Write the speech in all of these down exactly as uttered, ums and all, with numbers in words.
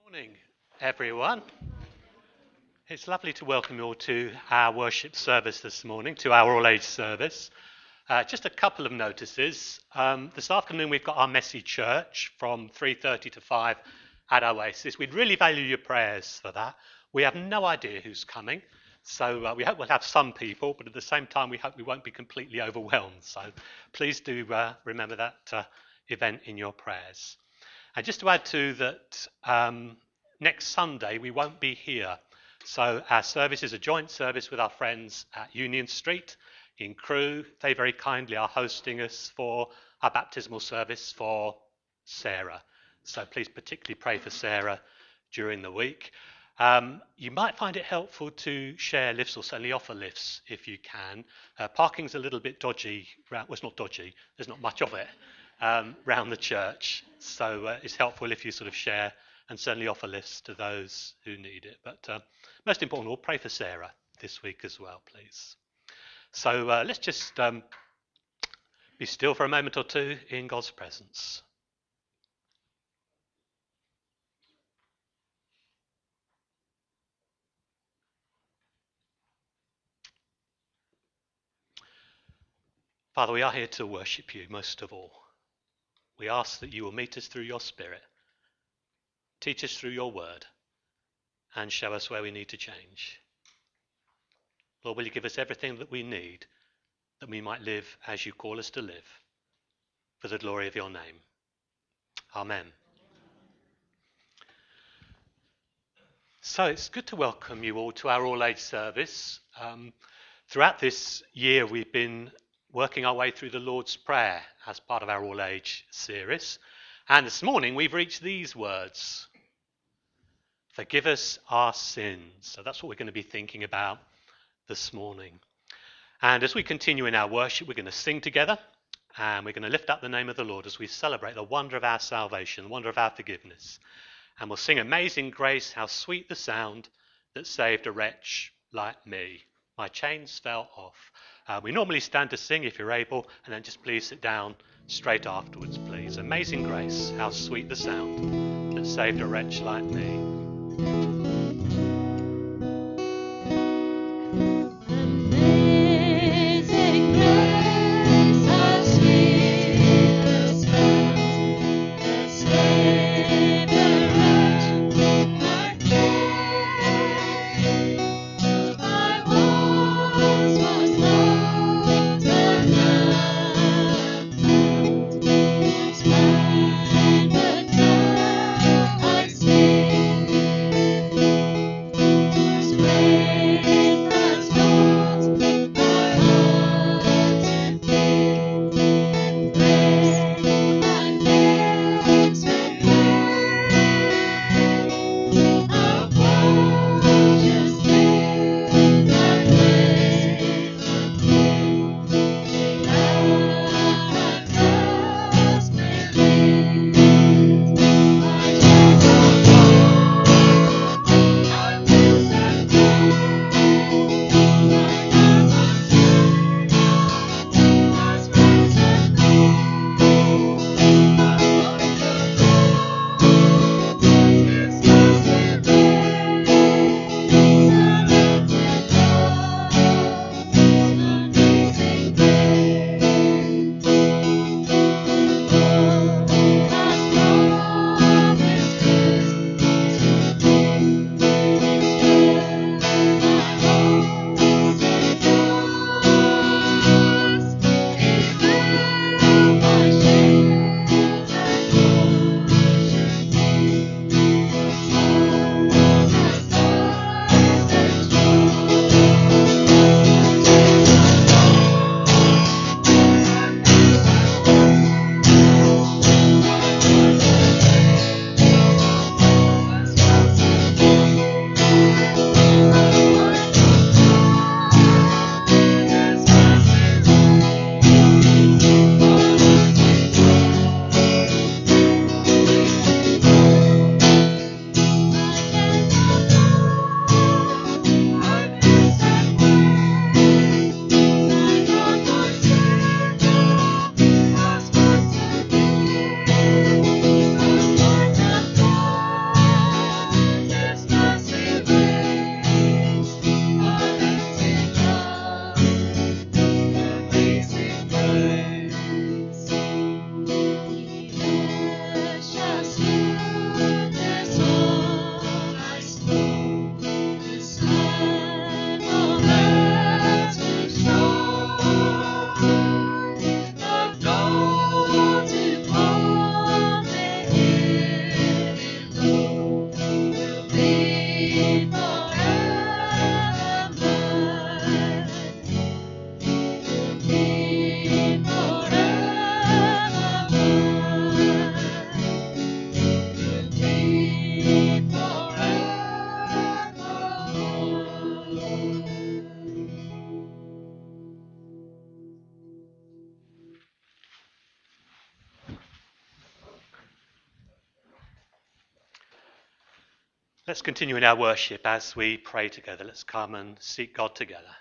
Morning, everyone. It's lovely to welcome you all to our worship service this morning, to our all-age service. Uh, just a couple of notices. Um, this afternoon we've got our messy church from three thirty to five at Oasis. We'd really value your prayers for that. We have no idea who's coming, so uh, we hope we'll have some people, but at the same time we hope we won't be completely overwhelmed. So please do uh, remember that uh, event in your prayers. And just to add to that, um, next Sunday we won't be here. So our service is a joint service with our friends at Union Street in Crewe. They very kindly are hosting us for our baptismal service for Sarah. So please particularly pray for Sarah during the week. Um, you might find it helpful to share lifts or certainly offer lifts if you can. Uh, parking's a little bit dodgy. Well, it's not dodgy. There's not much of it. Um, round the church, so uh, it's helpful if you sort of share and certainly offer lifts to those who need it. But uh, most important, we'll pray for Sarah this week as well, please. So uh, let's just um, be still for a moment or two in God's presence. Father, we are here to worship you most of all. We ask that you will meet us through your Spirit, teach us through your word, and show us where we need to change. Lord, will you give us everything that we need, that we might live as you call us to live, for the glory of your name. Amen. So it's good to welcome you all to our all-age service. Um, throughout this year, we've been working our way through the Lord's Prayer as part of our all-age series. And this morning, we've reached these words: forgive us our sins. So that's what we're going to be thinking about this morning. And as we continue in our worship, we're going to sing together and we're going to lift up the name of the Lord as we celebrate the wonder of our salvation, the wonder of our forgiveness. And we'll sing Amazing Grace, how sweet the sound that saved a wretch like me. My chains fell off. Uh, we normally stand to sing if you're able, and then just please sit down straight afterwards, please. Amazing Grace, how sweet the sound that saved a wretch like me. I see. Let's continue in our worship as we pray together. Let's come and seek God together.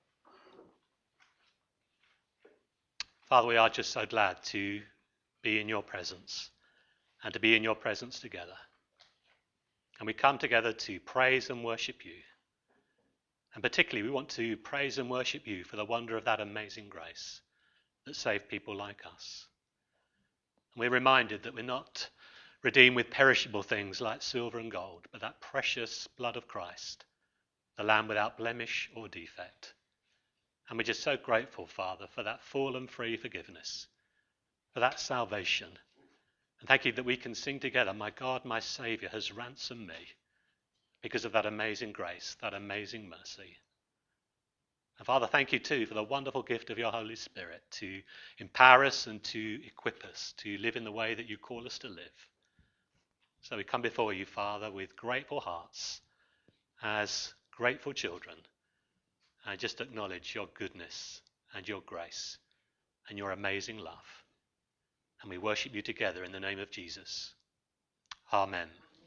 Father, we are just so glad to be in your presence and to be in your presence together. And we come together to praise and worship you. And particularly, we want to praise and worship you for the wonder of that amazing grace that saved people like us. And we're reminded that we're not redeemed with perishable things like silver and gold, but that precious blood of Christ, the Lamb without blemish or defect. And we're just so grateful, Father, for that full and free forgiveness, for that salvation. And thank you that we can sing together, my God, my Saviour has ransomed me because of that amazing grace, that amazing mercy. And Father, thank you too for the wonderful gift of your Holy Spirit to empower us and to equip us to live in the way that you call us to live. So we come before you, Father, with grateful hearts, as grateful children, and just acknowledge your goodness and your grace and your amazing love. And we worship you together in the name of Jesus. Amen.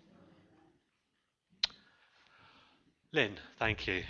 Lynn, thank you.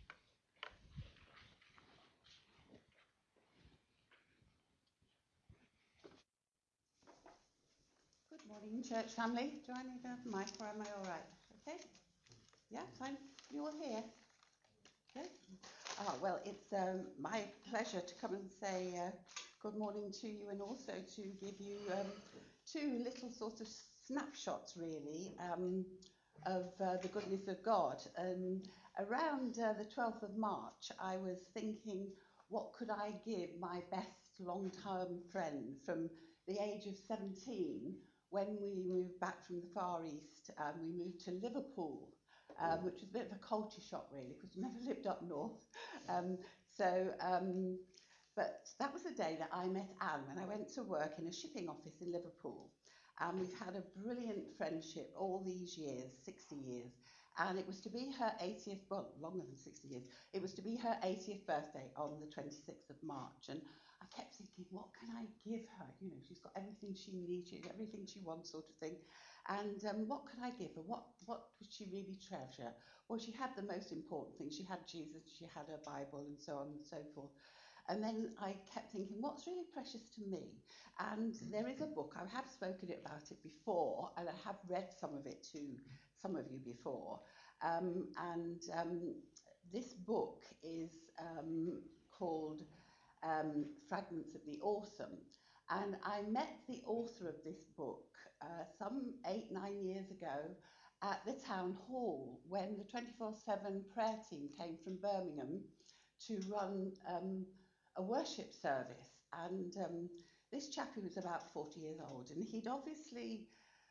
Good morning, church family. Do I need a mic or am I all right? Okay? Yeah, fine. You all here? Okay. Oh, well, it's um, my pleasure to come and say uh, good morning to you, and also to give you um, two little sort of snapshots, really, um, of uh, the goodness of God. And around uh, the twelfth of March, I was thinking, what could I give my best long-term friend from the age of seventeen when we moved back from the Far East? Um, we moved to Liverpool, um, which was a bit of a culture shock, really, because we never lived up north. Um, so, um, but that was the day that I met Anne when I went to work in a shipping office in Liverpool. And we've had a brilliant friendship all these years, sixty years. And it was to be her eightieth, well, longer than sixty years. It was to be her eightieth birthday on the twenty-sixth of March. And I kept thinking, what can I give her? You know, she's got everything she needs, everything she wants, sort of thing. And um, what could I give her? What, what would she really treasure? Well, she had the most important thing. She had Jesus, she had her Bible, and so on and so forth. And then I kept thinking, what's really precious to me? And there is a book, I have spoken about it before, and I have read some of it to some of you before. Um, and um, this book is um, called um, Fragments of the Awesome. And I met the author of this book uh, some eight, nine years ago at the town hall when the twenty-four seven prayer team came from Birmingham to run um, a worship service. And um, this chap, who was about forty years old, and he'd obviously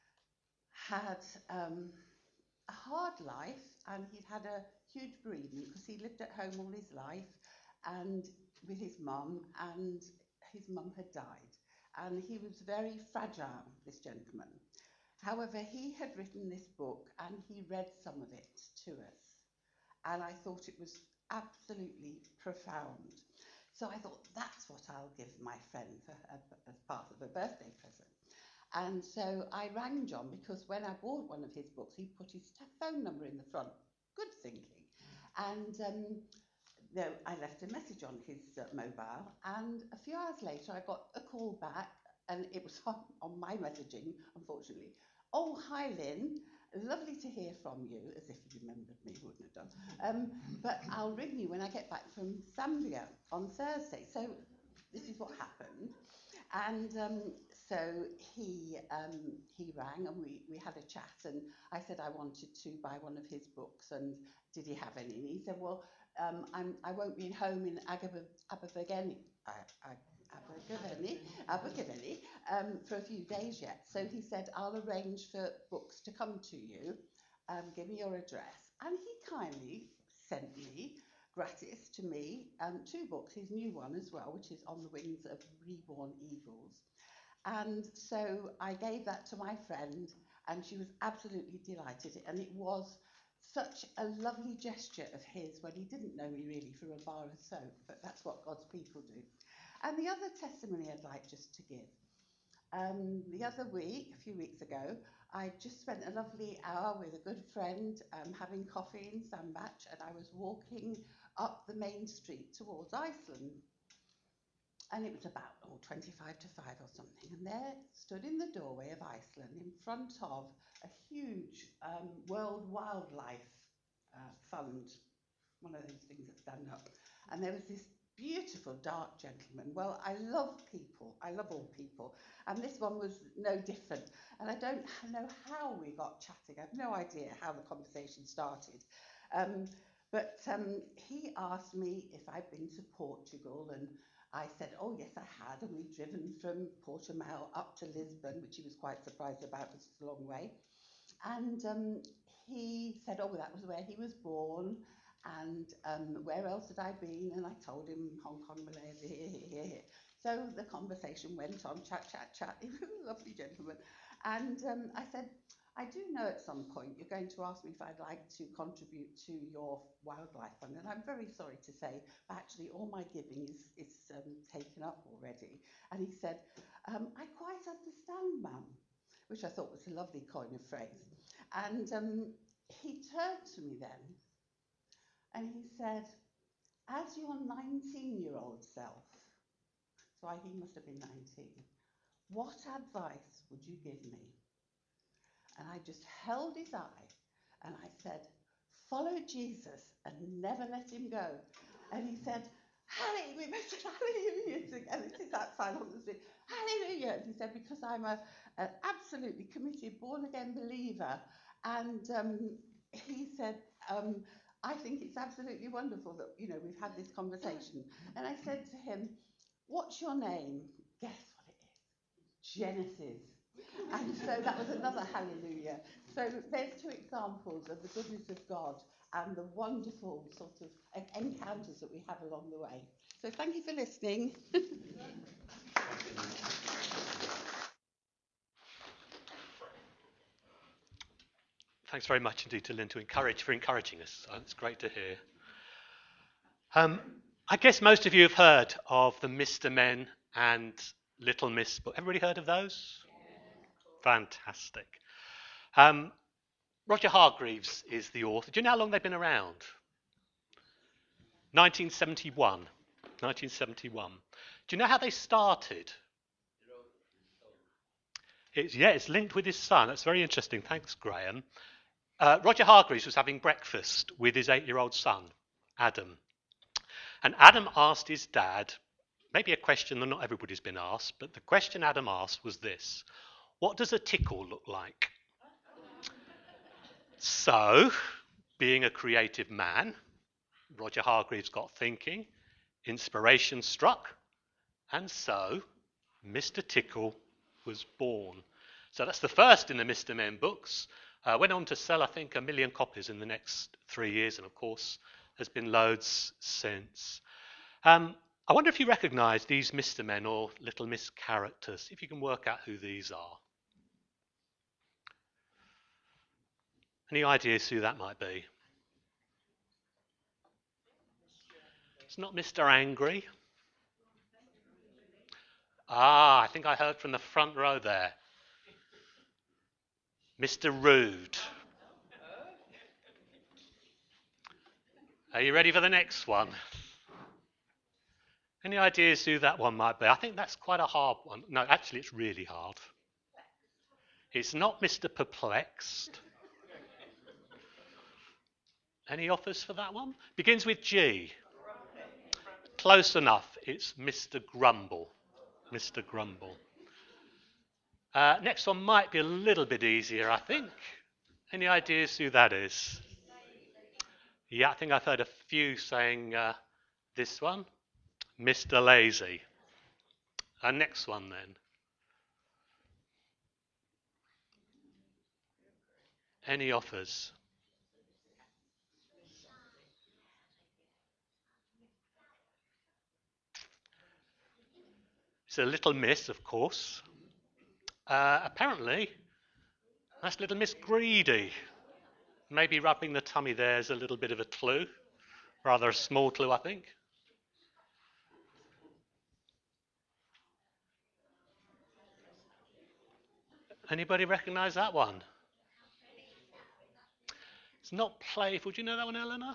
had um, a hard life, and he'd had a huge bereavement because he lived at home all his life and with his mum, and his mum had died. And he was very fragile, this gentleman. However, he had written this book and he read some of it to us. And I thought it was absolutely profound. So I thought, that's what I'll give my friend for her, as part of a birthday present. And so I rang John, because when I bought one of his books, he put his phone number in the front. Good thinking. And um, no, I left a message on his uh, mobile, and a few hours later I got a call back, and it was on, on my messaging, unfortunately. Oh, hi Lynn, lovely to hear from you, as if you remembered me, wouldn't have done. Um, but I'll ring you when I get back from Zambia on Thursday. So this is what happened. And um, so he um, he rang, and we, we had a chat, and I said I wanted to buy one of his books, and did he have any? And he said, well, um, I'm, I won't be home in Abergavenny, Abergavenny, Abergavenny um, for a few days yet. So he said, I'll arrange for books to come to you, um, give me your address. And he kindly sent me, gratis to me, um, two books, his new one as well, which is On the Wings of Reborn Eagles. And so I gave that to my friend, and she was absolutely delighted. And it was such a lovely gesture of his when he didn't know me really from a bar of soap, but that's what God's people do. And the other testimony I'd like just to give. Um, the other week, a few weeks ago, I just spent a lovely hour with a good friend um, having coffee in Sandbach, and I was walking up the main street towards Iceland. And it was about oh, twenty-five to five or something. And there stood in the doorway of Iceland in front of a huge um, World Wildlife uh, Fund, one of those things that stand up. And there was this beautiful dark gentleman. Well, I love people. I love all people. And this one was no different. And I don't know how we got chatting. I have no idea how the conversation started. Um, but um, he asked me if I'd been to Portugal, and I said, oh, yes, I had, and we'd driven from Portimao up to Lisbon, which he was quite surprised about because it's a long way. And um, he said, oh, well, that was where he was born, and um, where else had I been? And I told him Hong Kong, Malaysia, here, here, here, here. So the conversation went on, chat, chat, chat. He was a lovely gentleman. And um, I said, I do know at some point you're going to ask me if I'd like to contribute to your wildlife fund, and I'm very sorry to say, but actually all my giving is, is um, taken up already. And he said, um, I quite understand, ma'am, which I thought was a lovely coin of phrase. And um, he turned to me then, and he said, as your nineteen-year-old self, so I, he must have been nineteen, what advice would you give me? And I just held his eye and I said, follow Jesus and never let him go. And he said, hallelujah, we must say hallelujah together. It is that sign on the street. Hallelujah. And he said, because I'm a, an absolutely committed, born-again believer. And um, he said, um, I think it's absolutely wonderful that, you know, we've had this conversation. And I said to him, what's your name? Guess what it is? Genesis. And so that was another hallelujah. So there's two examples of the goodness of God and the wonderful sort of encounters that we have along the way. So thank you for listening. Thanks very much indeed to Lynn to encourage, for encouraging us. Oh, it's great to hear. Um, I guess most of you have heard of the Mister Men and Little Miss book. Everybody heard of those? Fantastic. Um, Roger Hargreaves is the author. Do you know how long they've been around? nineteen seventy-one. nineteen seventy-one. Do you know how they started? It's, yeah, it's linked with his son. That's very interesting. Thanks, Graham. Uh, Roger Hargreaves was having breakfast with his eight-year-old son, Adam. And Adam asked his dad, maybe a question that not everybody's been asked, but the question Adam asked was this: what does a tickle look like? So, being a creative man, Roger Hargreaves got thinking, inspiration struck, and so Mister Tickle was born. So that's the first in the Mister Men books. Uh, went on to sell, I think, a million copies in the next three years, and of course, there's been loads since. Um, I wonder if you recognise these Mister Men or Little Miss characters, if you can work out who these are. Any ideas who that might be? It's not Mister Angry. Ah, I think I heard from the front row there. Mister Rude. Are you ready for the next one? Any ideas who that one might be? I think that's quite a hard one. No, actually, it's really hard. It's not Mister Perplexed. Any offers for that one? Begins with G. Close enough. It's Mister Grumble. Mister Grumble. Uh, next one might be a little bit easier, I think. Any ideas who that is? Yeah, I think I've heard a few saying uh, this one. Mister Lazy. Our next one then. Any offers? It's a Little Miss, of course. Uh, apparently, that's Little Miss Greedy. Maybe rubbing the tummy there is a little bit of a clue. Rather a small clue, I think. Anybody recognise that one? It's not playful. Do you know that one, Eleanor?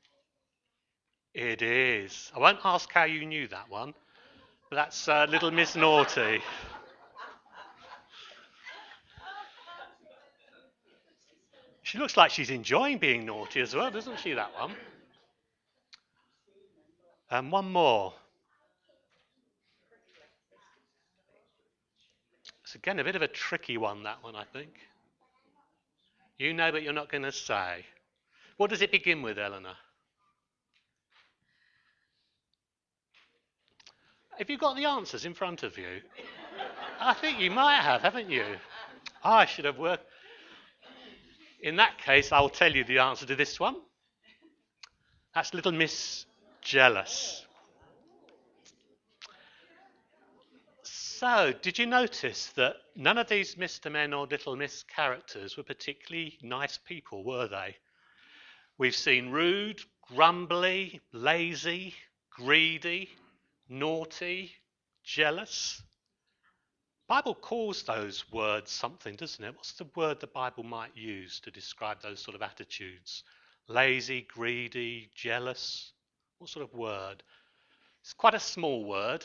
It is. I won't ask how you knew that one, but that's uh, Little Miss Naughty. She looks like she's enjoying being naughty as well, doesn't she, that one? And one more. It's again a bit of a tricky one, that one, I think. You know, but you're not going to say. What does it begin with, Eleanor? Have you got the answers in front of you? I think you might have, haven't you? I should have worked. In that case, I'll tell you the answer to this one. That's Little Miss Jealous. So, did you notice that none of these Mister Men or Little Miss characters were particularly nice people, were they? We've seen rude, grumbly, lazy, greedy, naughty, jealous. The Bible calls those words something, doesn't it? What's the word the Bible might use to describe those sort of attitudes? Lazy, greedy, jealous. What sort of word? It's quite a small word.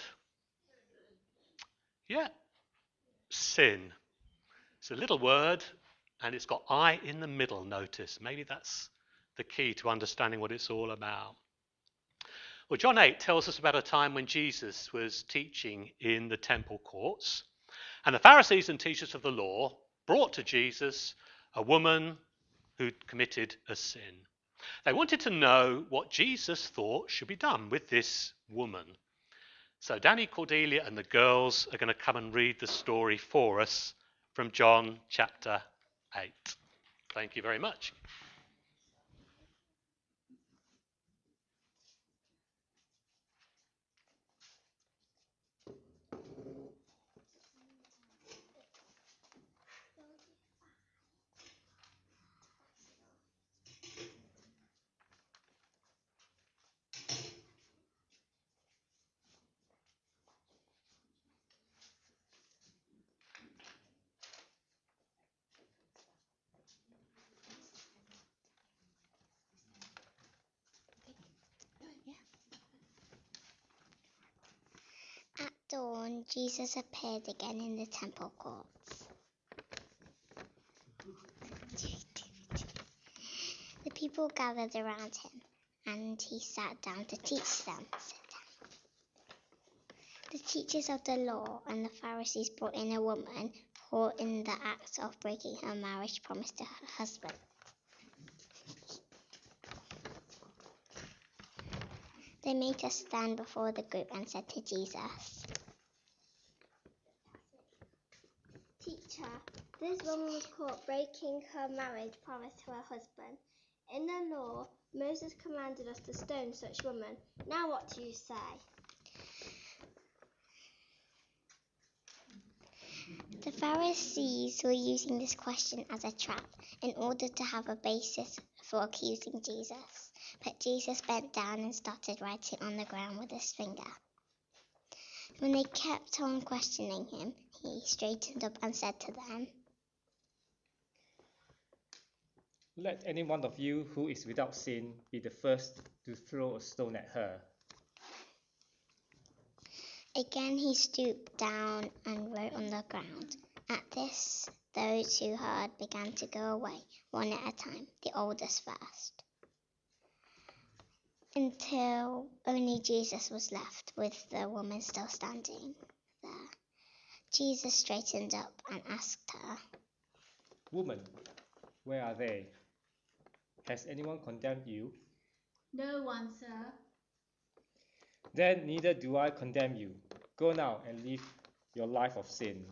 Yeah, sin. It's a little word, and it's got I in the middle, notice. Maybe that's the key to understanding what it's all about. Well, John eight tells us about a time when Jesus was teaching in the temple courts, and the Pharisees and teachers of the law brought to Jesus a woman who'd committed a sin. They wanted to know what Jesus thought should be done with this woman. So Danny, Cordelia and the girls are going to come and read the story for us from John chapter eight. Thank you very much. At dawn, Jesus appeared again in the temple courts. The people gathered around him, and he sat down to teach them. The teachers of the law and the Pharisees brought in a woman caught in the act of breaking her marriage promise to her husband. They made her stand before the group and said to Jesus, "Teacher, this woman was caught breaking her marriage promise to her husband. In the law, Moses commanded us to stone such women. Now what do you say?" The Pharisees were using this question as a trap in order to have a basis for accusing Jesus. But Jesus bent down and started writing on the ground with his finger. When they kept on questioning him, he straightened up and said to them, "Let any one of you who is without sin be the first to throw a stone at her." Again he stooped down and wrote on the ground. At this, those who heard began to go away, one at a time, the oldest first, until only Jesus was left, with the woman still standing there. Jesus straightened up and asked her, "Woman, where are they? Has anyone condemned you?" "No one, sir." "Then neither do I condemn you. Go now and live your life of sin."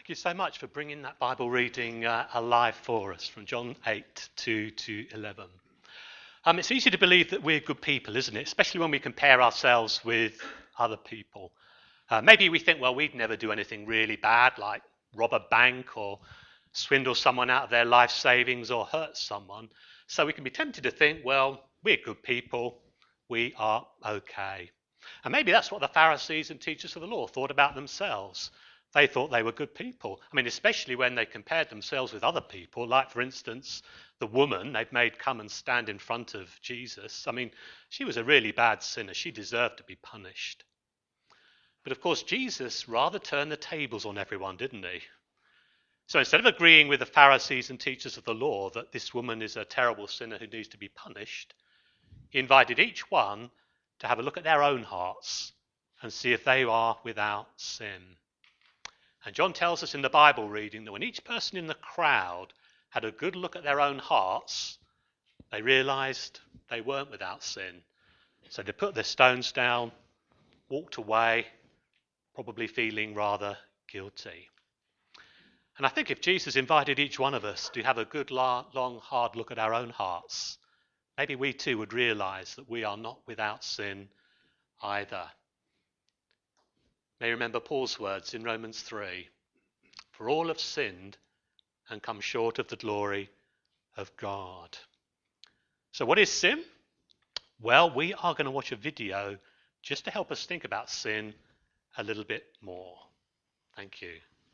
Thank you so much for bringing that Bible reading uh, alive for us from John eight, two to eleven. Um, it's easy to believe that we're good people, isn't it? Especially when we compare ourselves with other people. Uh, maybe we think, well, we'd never do anything really bad, like rob a bank or swindle someone out of their life savings or hurt someone. So we can be tempted to think, well, we're good people, we are okay. And maybe that's what the Pharisees and teachers of the law thought about themselves. They thought they were good people. I mean, especially when they compared themselves with other people, like, for instance, the woman they've made come and stand in front of Jesus. I mean, she was a really bad sinner. She deserved to be punished. But of course, Jesus rather turned the tables on everyone, didn't he? So instead of agreeing with the Pharisees and teachers of the law that this woman is a terrible sinner who needs to be punished, he invited each one to have a look at their own hearts and see if they are without sin. And John tells us in the Bible reading that when each person in the crowd had a good look at their own hearts, they realized they weren't without sin. So they put their stones down, walked away, probably feeling rather guilty. And I think if Jesus invited each one of us to have a good, long, hard look at our own hearts, maybe we too would realize that we are not without sin either. May remember Paul's words in Romans three. For all have sinned and come short of the glory of God. So what is sin? Well, we are going to watch a video just to help us think about sin a little bit more. Thank you.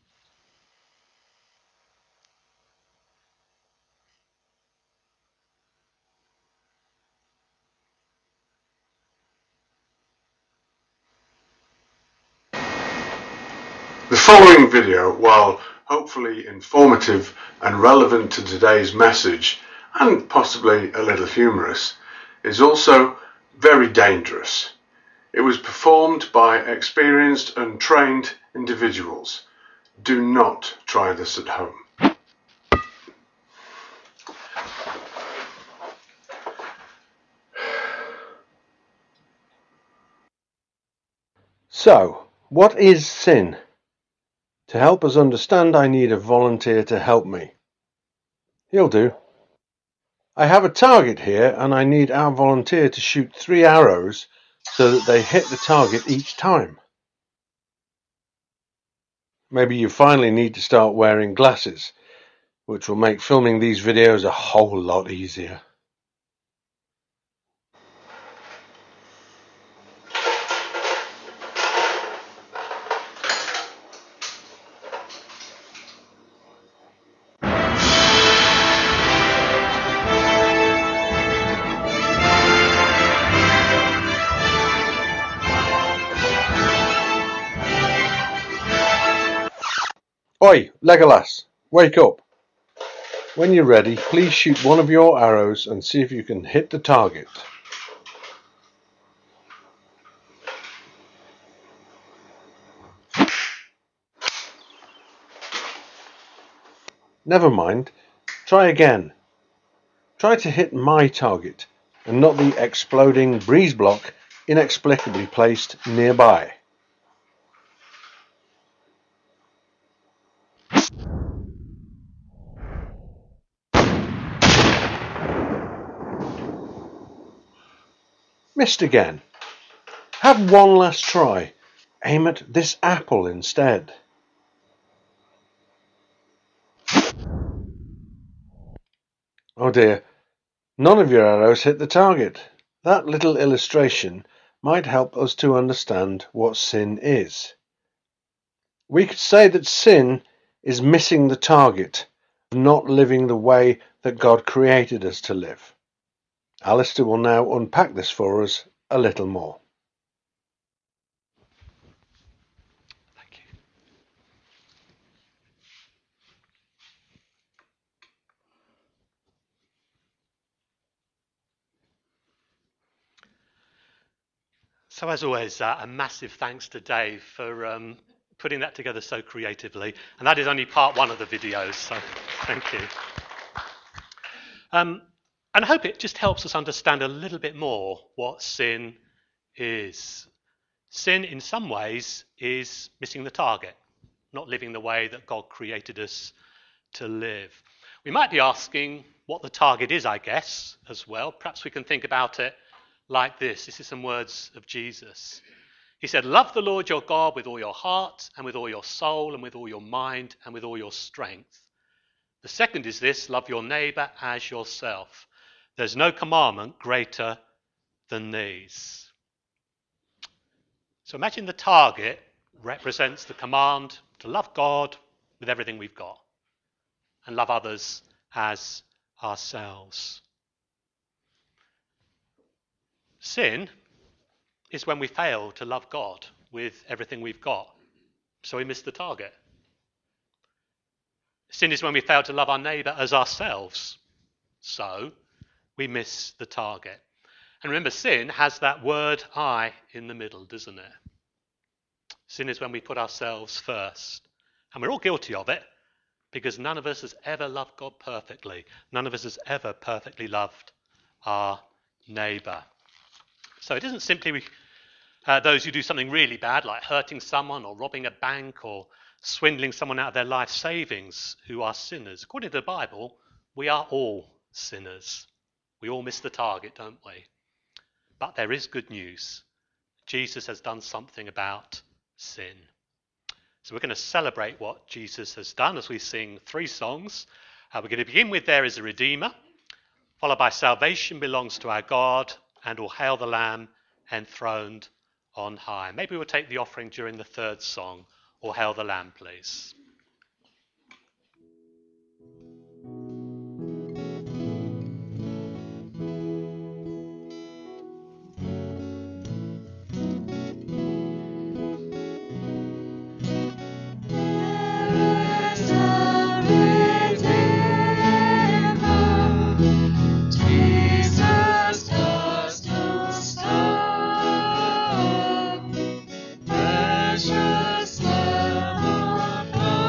The following video, while hopefully informative and relevant to today's message, and possibly a little humorous, is also very dangerous. It was performed by experienced and trained individuals. Do not try this at home. So, what is sin? To help us understand, I need a volunteer to help me. He'll do. I have a target here and I need our volunteer to shoot three arrows so that they hit the target each time. Maybe you finally need to start wearing glasses, which will make filming these videos a whole lot easier. Oi, Legolas, wake up. When you're ready, please shoot one of your arrows and see if you can hit the target. Never mind, try again. Try to hit my target and not the exploding breeze block inexplicably placed nearby. Missed again. Have one last try. Aim at this apple instead. Oh dear, none of your arrows hit the target. That little illustration might help us to understand what sin is. We could say that sin is missing the target, not living the way that God created us to live. Alistair will now unpack this for us a little more. Thank you. So as always, uh, a massive thanks to Dave for um, putting that together so creatively. And that is only part one of the videos, so thank you. Um, And I hope it just helps us understand a little bit more what sin is. Sin, in some ways, is missing the target. not living the way that God created us to live. We might be asking what the target is, I guess, as well. Perhaps we can think about it like this. This is some words of Jesus. He said, love the Lord your God with all your heart and with all your soul and with all your mind and with all your strength. The second is this, love your neighbour as yourself. There's no commandment greater than these. So imagine the target represents the command to love God with everything we've got and love others as ourselves. Sin is when we fail to love God with everything we've got, so we miss the target. Sin is when we fail to love our neighbour as ourselves, so we miss the target. And remember, sin has that word I in the middle, doesn't it? Sin is when we put ourselves first. And we're all guilty of it, because none of us has ever loved God perfectly. None of us has ever perfectly loved our neighbour. So it isn't simply uh, those who do something really bad, like hurting someone or robbing a bank or swindling someone out of their life savings, who are sinners. According to the Bible, we are all sinners. We all miss the target, don't we? But there is good news. Jesus has done something about sin. So we're going to celebrate what Jesus has done as we sing three songs. Uh, we're going to begin with There is a Redeemer, followed by Salvation Belongs to Our God, and All Hail the Lamb enthroned on high. Maybe we'll take the offering during the third song, All Hail the Lamb, please. Precious Lamb of God.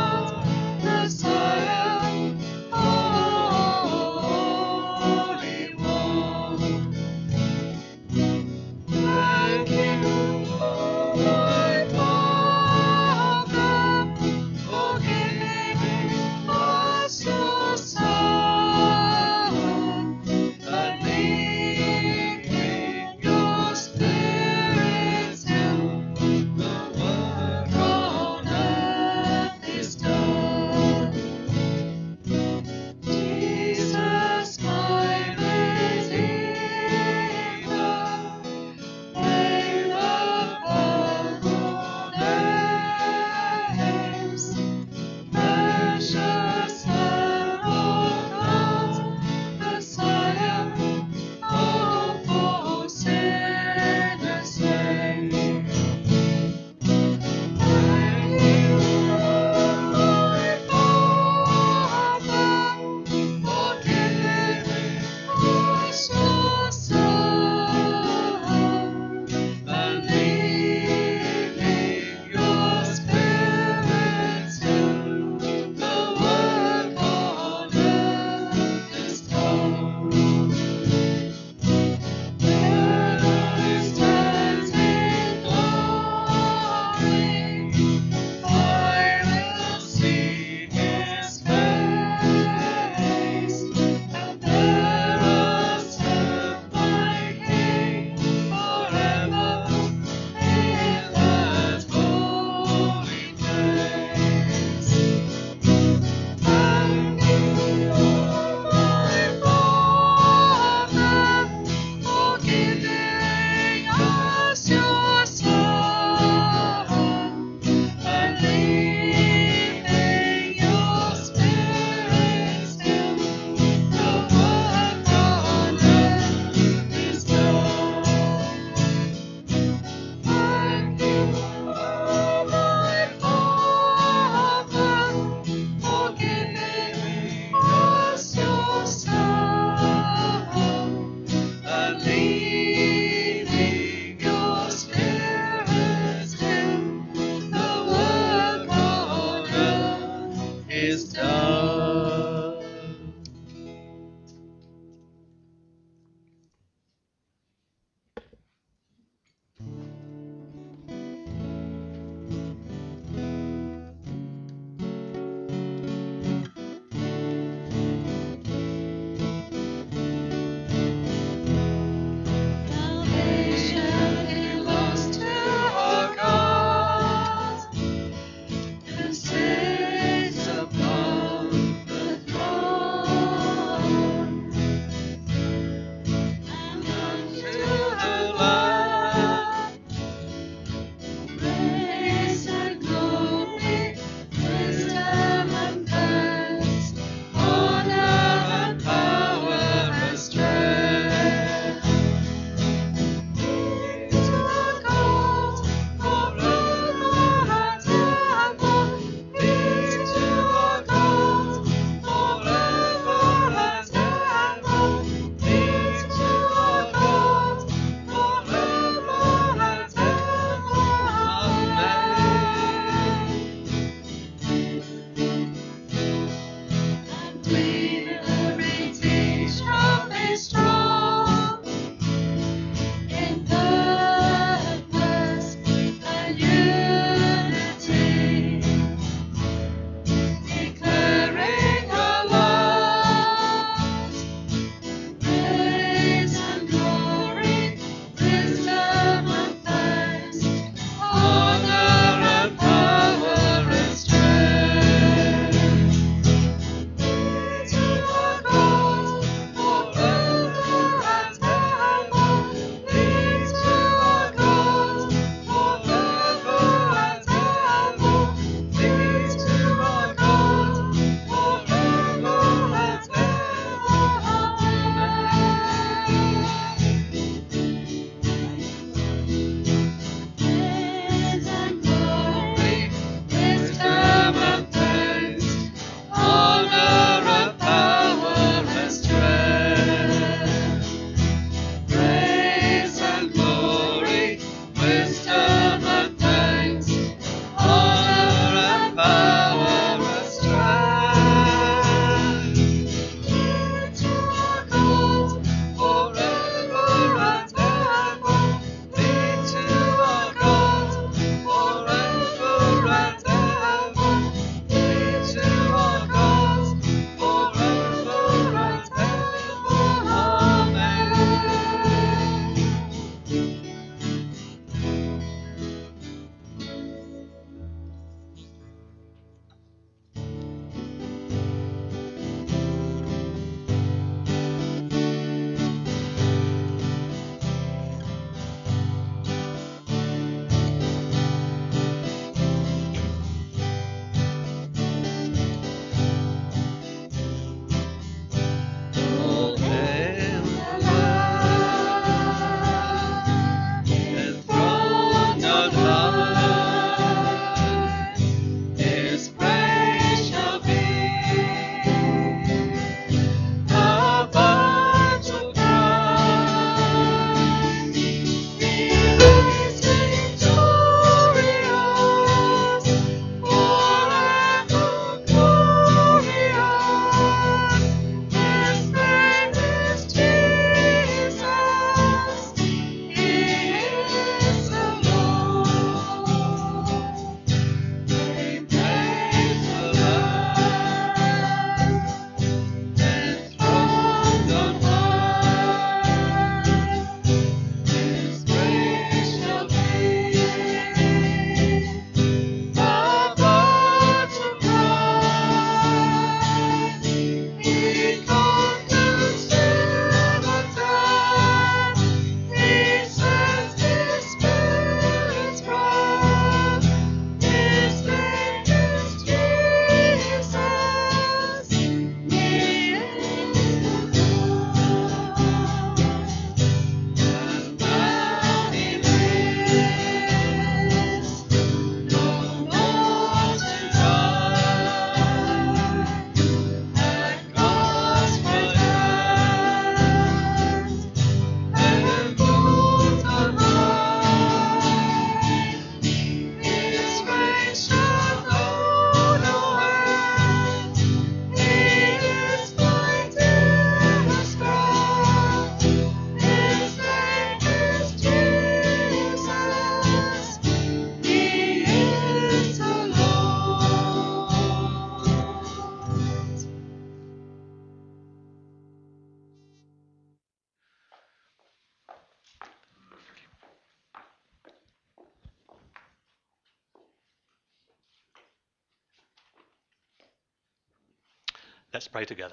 Let's pray together.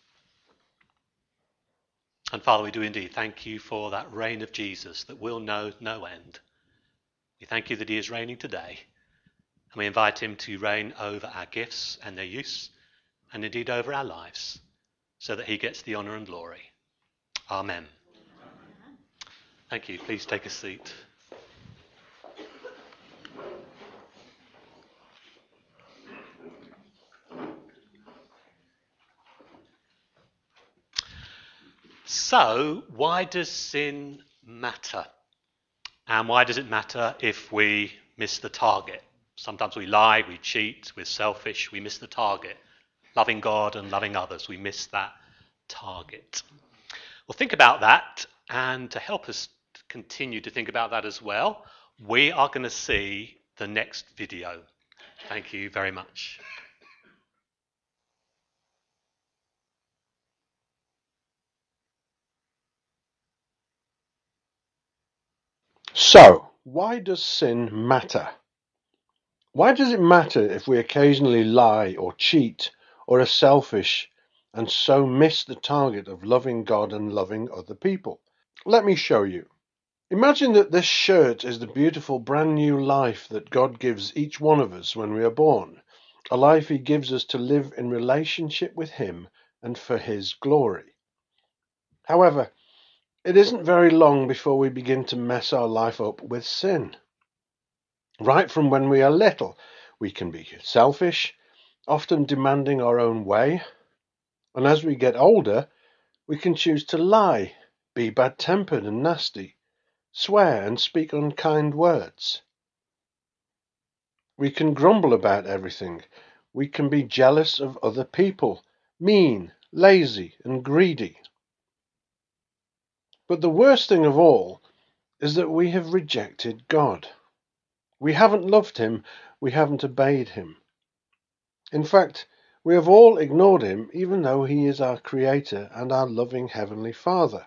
And Father, we do indeed thank you for that reign of Jesus that will know no end. We thank you that he is reigning today, and we invite him to reign over our gifts and their use, and indeed over our lives, so that he gets the honour and glory. Amen. Thank you. Please take a seat. So, why does sin matter? And why does it matter if we miss the target? Sometimes we lie, we cheat, we're selfish, we miss the target. Loving God and loving others, we miss that target. Well, think about that, and to help us continue to think about that as well, we are going to see the next video. Thank you very much. So, why does sin matter? Why does it matter if we occasionally lie or cheat or are selfish and so miss the target of loving God and loving other people? Let me show you. Imagine that this shirt is the beautiful brand new life that God gives each one of us when we are born, a life he gives us to live in relationship with him and for his glory. However, it isn't very long before we begin to mess our life up with sin. Right from when we are little, we can be selfish, often demanding our own way, and as we get older, we can choose to lie, be bad-tempered and nasty, swear and speak unkind words. We can grumble about everything. We can be jealous of other people, mean, lazy and greedy. But the worst thing of all is that we have rejected God. We haven't loved him, we haven't obeyed him. In fact, we have all ignored him, even though he is our Creator and our loving Heavenly Father.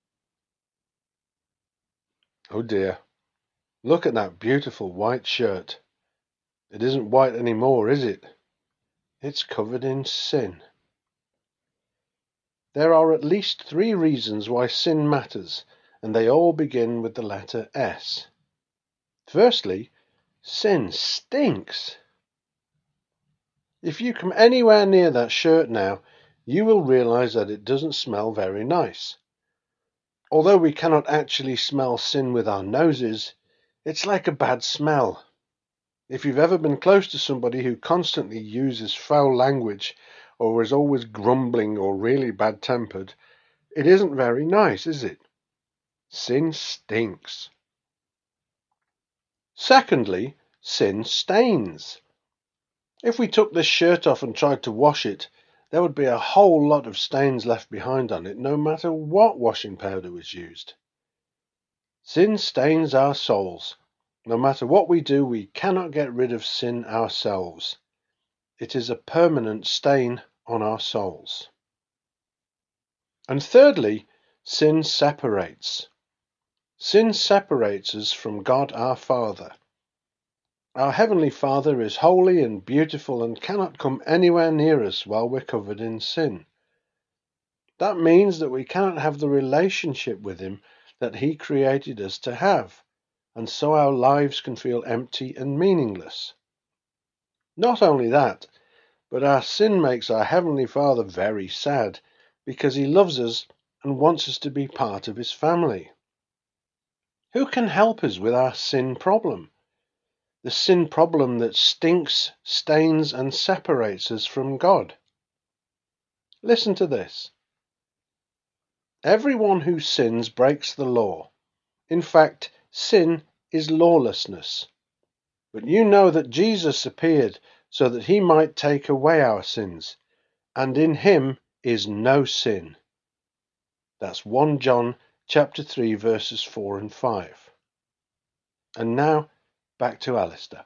Oh dear, look at that beautiful white shirt. It isn't white anymore, is it? It's covered in sin. There are at least three reasons why sin matters, and they all begin with the letter S. Firstly, sin stinks. If you come anywhere near that shirt now, you will realize that it doesn't smell very nice. Although we cannot actually smell sin with our noses, it's like a bad smell. If you've ever been close to somebody who constantly uses foul language or is always grumbling or really bad-tempered, it isn't very nice, is it? Sin stinks. Secondly, sin stains. If we took this shirt off and tried to wash it, there would be a whole lot of stains left behind on it, no matter what washing powder was used. Sin stains our souls. No matter what we do, we cannot get rid of sin ourselves. It is a permanent stain on our souls. And thirdly, sin separates. Sin separates us from God our Father. Our Heavenly Father is holy and beautiful and cannot come anywhere near us while we're covered in sin. That means that we cannot have the relationship with him that he created us to have, and so our lives can feel empty and meaningless. Not only that, but our sin makes our Heavenly Father very sad, because he loves us and wants us to be part of his family. Who can help us with our sin problem? The sin problem that stinks, stains, and separates us from God. Listen to this. Everyone who sins breaks the law. In fact, sin is lawlessness. But you know that Jesus appeared so that he might take away our sins, and in him is no sin. That's First John chapter three verses four and five. And now back to Alistair.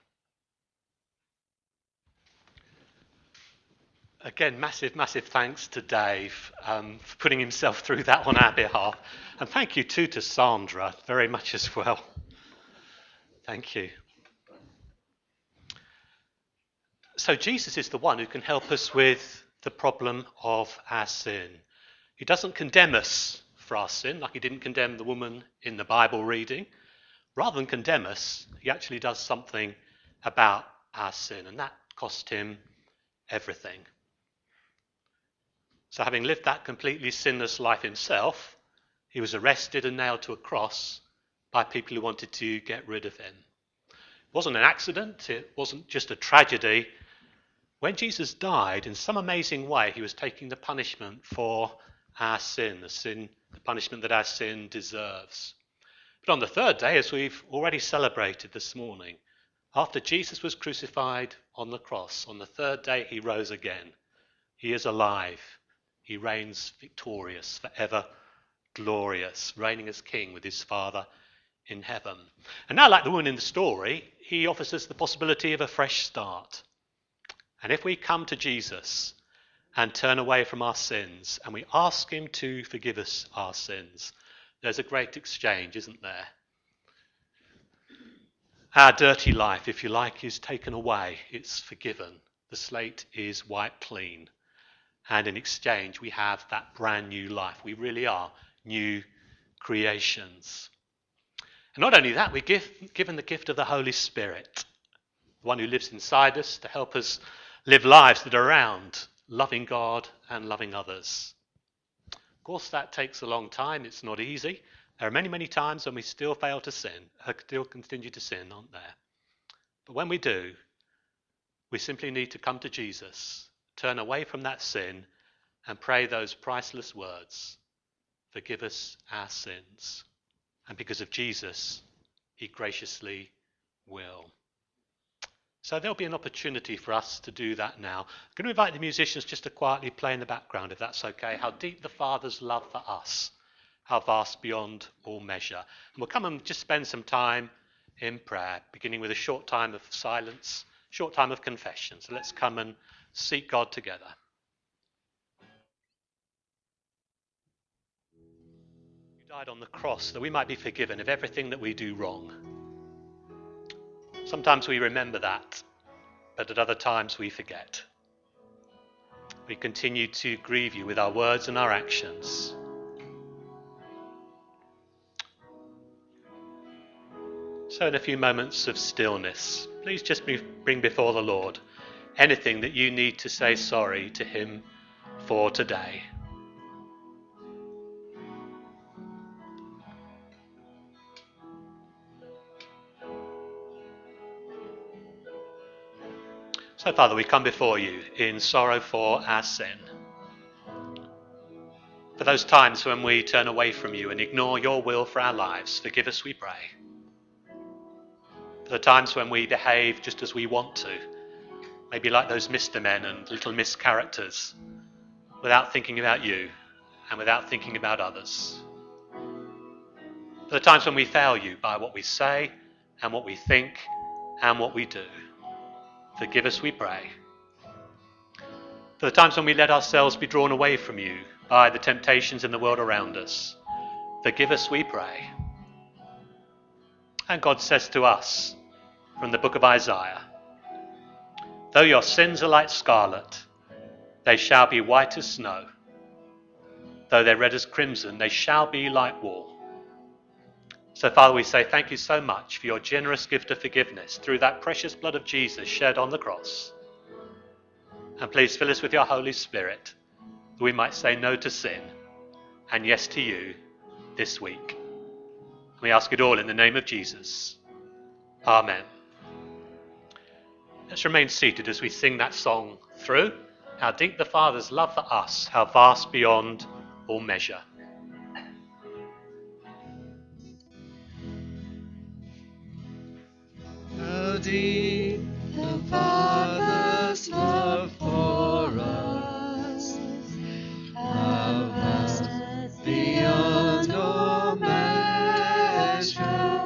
Again, massive, massive thanks to Dave um, for putting himself through that on our behalf. And thank you too to Sandra very much as well. Thank you. So Jesus is the one who can help us with the problem of our sin. He doesn't condemn us for our sin, like he didn't condemn the woman in the Bible reading. Rather than condemn us, he actually does something about our sin, and that cost him everything. So having lived that completely sinless life himself, he was arrested and nailed to a cross by people who wanted to get rid of him. It wasn't an accident, it wasn't just a tragedy. When Jesus died, in some amazing way, he was taking the punishment for our sin, the sin, the punishment that our sin deserves. But on the third day, as we've already celebrated this morning, after Jesus was crucified on the cross, on the third day he rose again. He is alive. He reigns victorious, forever glorious, reigning as king with his Father in heaven. And now, like the woman in the story, he offers us the possibility of a fresh start. And if we come to Jesus and turn away from our sins and we ask him to forgive us our sins, there's a great exchange, isn't there? Our dirty life, if you like, is taken away. It's forgiven. The slate is wiped clean. And in exchange, we have that brand new life. We really are new creations. And not only that, we're give, given the gift of the Holy Spirit, the one who lives inside us to help us live lives that are around loving God and loving others. Of course, that takes a long time. It's not easy. There are many, many times when we still fail to sin, still continue to sin, aren't there? But when we do, we simply need to come to Jesus, turn away from that sin, and pray those priceless words, forgive us our sins. And because of Jesus, he graciously will. So there'll be an opportunity for us to do that now. I'm going to invite the musicians just to quietly play in the background, if that's okay. How deep the Father's love for us, how vast beyond all measure. And we'll come and just spend some time in prayer, beginning with a short time of silence, short time of confession. So let's come and seek God together. You died on the cross that we might be forgiven of everything that we do wrong. Sometimes we remember that, but at other times we forget. We continue to grieve you with our words and our actions. So in a few moments of stillness, please just bring before the Lord anything that you need to say sorry to him for today. So, Father, we come before you in sorrow for our sin. For those times when we turn away from you and ignore your will for our lives, forgive us, we pray. For the times when we behave just as we want to, maybe like those Mister Men and Little Miss characters, without thinking about you and without thinking about others. For the times when we fail you by what we say and what we think and what we do. Forgive us, we pray. For the times when we let ourselves be drawn away from you by the temptations in the world around us, forgive us, we pray. And God says to us from the book of Isaiah, though your sins are like scarlet, they shall be white as snow. Though they're red as crimson, they shall be like wool. So, Father, we say thank you so much for your generous gift of forgiveness through that precious blood of Jesus shed on the cross. And please fill us with your Holy Spirit that we might say no to sin and yes to you this week. We ask it all in the name of Jesus. Amen. Let's remain seated as we sing that song through. How deep the Father's love for us, how vast beyond all measure. How deep the Father's love for us, how vast beyond all measure,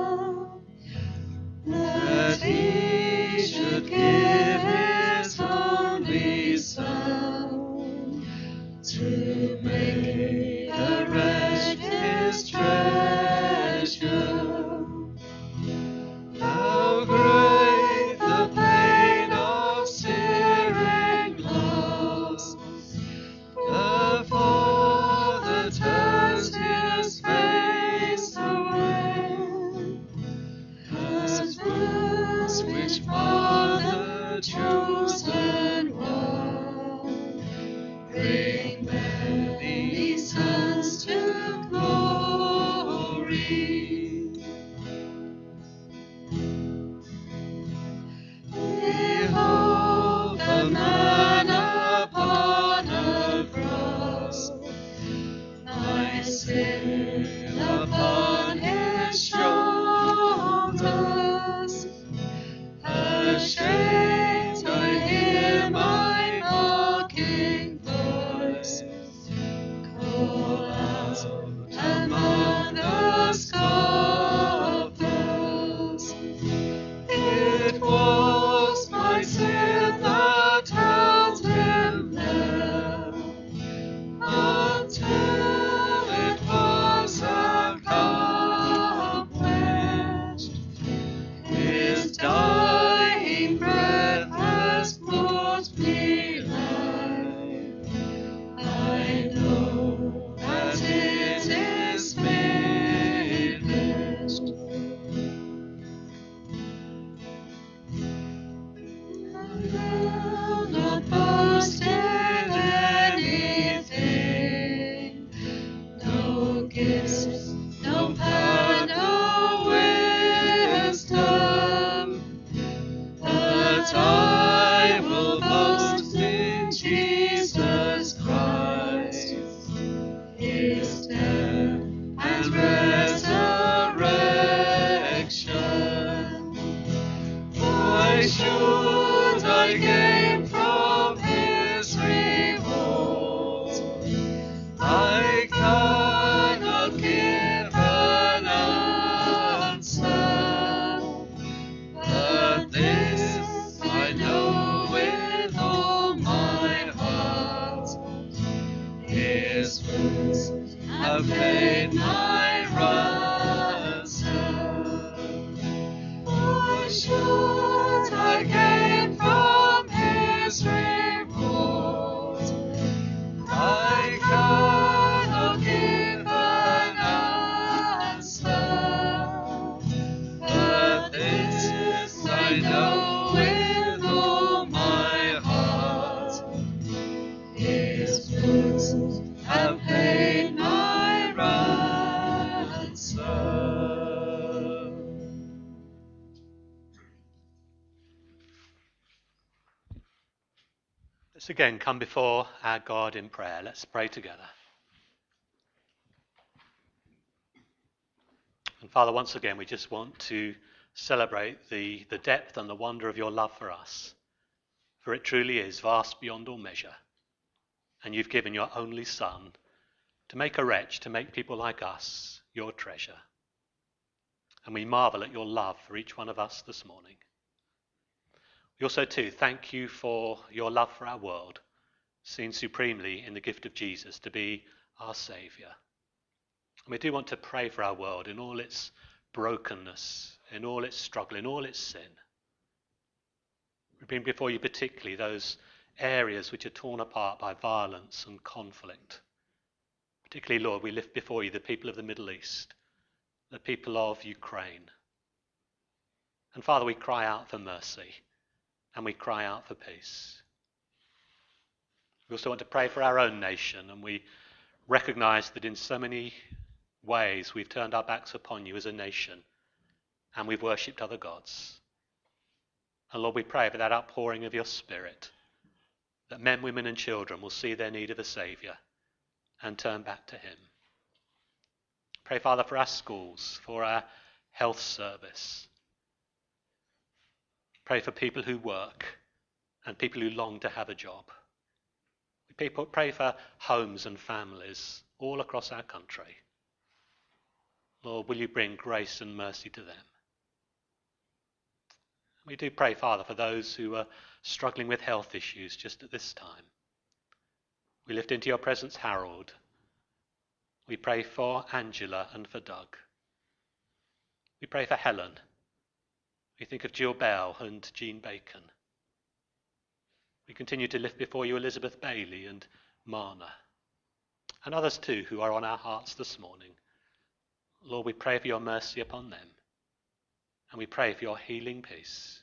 that he should give his only Son to make the wretch his treasure. How great Let's again come before our God in prayer. Let's pray together. And Father, once again, we just want to celebrate the, the depth and the wonder of your love for us. For it truly is vast beyond all measure. And you've given your only Son to make a wretch, to make people like us your treasure. And we marvel at your love for each one of us this morning. We also too thank you for your love for our world, seen supremely in the gift of Jesus to be our Saviour. And we do want to pray for our world in all its brokenness, in all its struggle, in all its sin. We bring before you particularly those areas which are torn apart by violence and conflict. Particularly, Lord, we lift before you the people of the Middle East, the people of Ukraine. And Father, we cry out for mercy. And we cry out for peace. We also want to pray for our own nation, and we recognise that in so many ways we've turned our backs upon you as a nation, and we've worshipped other gods. And Lord, we pray for that outpouring of your Spirit, that men, women and children will see their need of a Saviour and turn back to him. Pray, Father, for our schools, for our health service. Pray for people who work and people who long to have a job. We pray for homes and families all across our country. Lord, will you bring grace and mercy to them? We do pray, Father, for those who are struggling with health issues just at this time. We lift into your presence Harold. We pray for Angela and for Doug. We pray for Helen. We think of Jill Bell and Jean Bacon. We continue to lift before you Elizabeth Bailey and Marna, and others too who are on our hearts this morning. Lord, we pray for your mercy upon them, and we pray for your healing peace.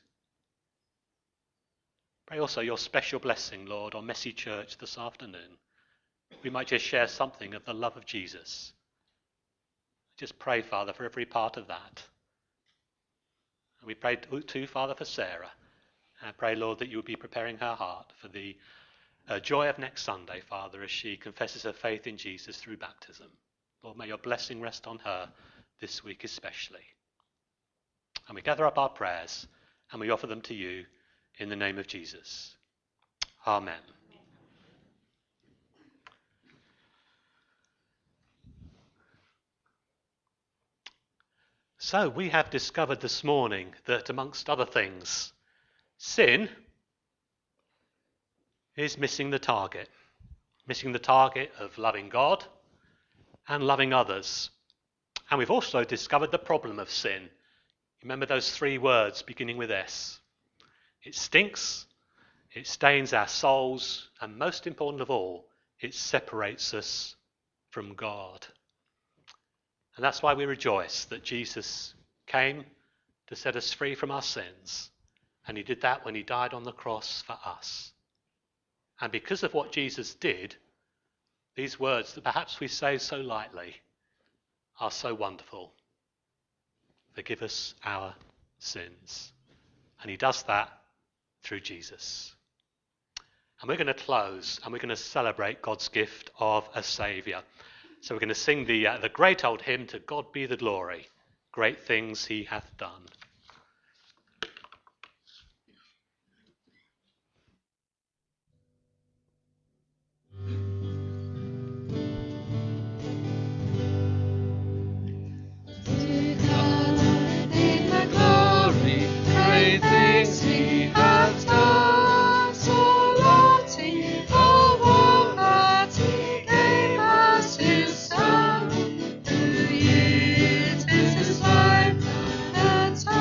Pray also your special blessing, Lord, on Messy Church this afternoon. We might just share something of the love of Jesus. Just pray, Father, for every part of that. And we pray too, Father, for Sarah. And I pray, Lord, that you will be preparing her heart for the uh, joy of next Sunday, Father, as she confesses her faith in Jesus through baptism. Lord, may your blessing rest on her this week especially. And we gather up our prayers and we offer them to you in the name of Jesus. Amen. So we have discovered this morning that amongst other things, sin is missing the target. Missing the target of loving God and loving others. And we've also discovered the problem of sin. Remember those three words beginning with S. It stinks, it stains our souls, and most important of all, it separates us from God. And that's why we rejoice that Jesus came to set us free from our sins. And he did that when he died on the cross for us. And because of what Jesus did, these words that perhaps we say so lightly are so wonderful. Forgive us our sins. And he does that through Jesus. And we're going to close and we're going to celebrate God's gift of a Saviour. So we're going to sing the, uh, the great old hymn, To God Be the Glory, Great Things He Hath Done. That's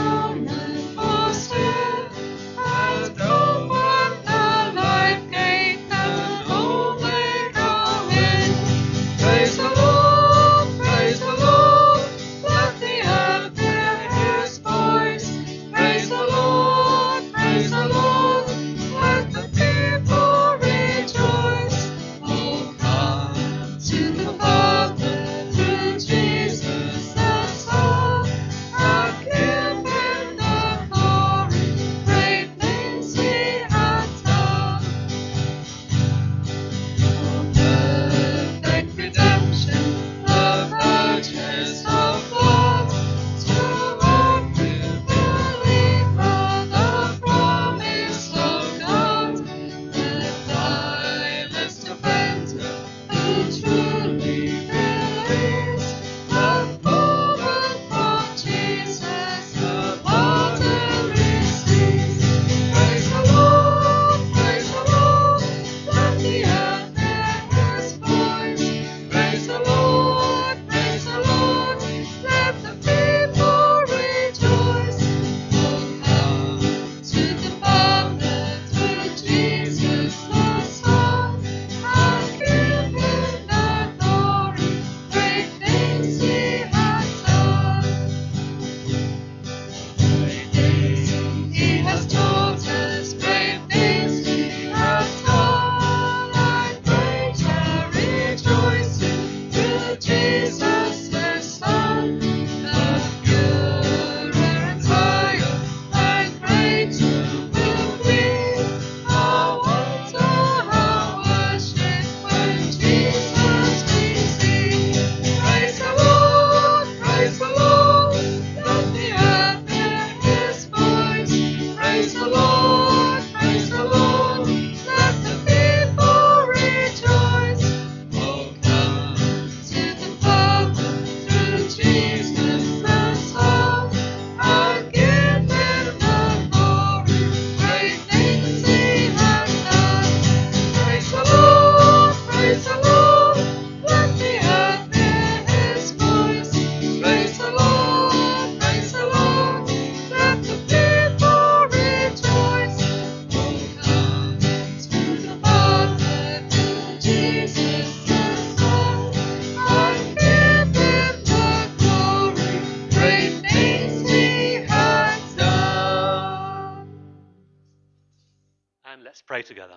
pray together.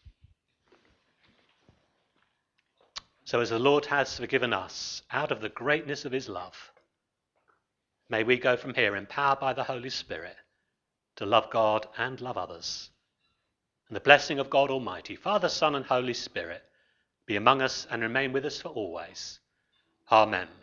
So as the Lord has forgiven us out of the greatness of his love, may we go from here empowered by the Holy Spirit to love God and love others. And the blessing of God Almighty, Father, Son, and Holy Spirit be among us and remain with us for always. Amen.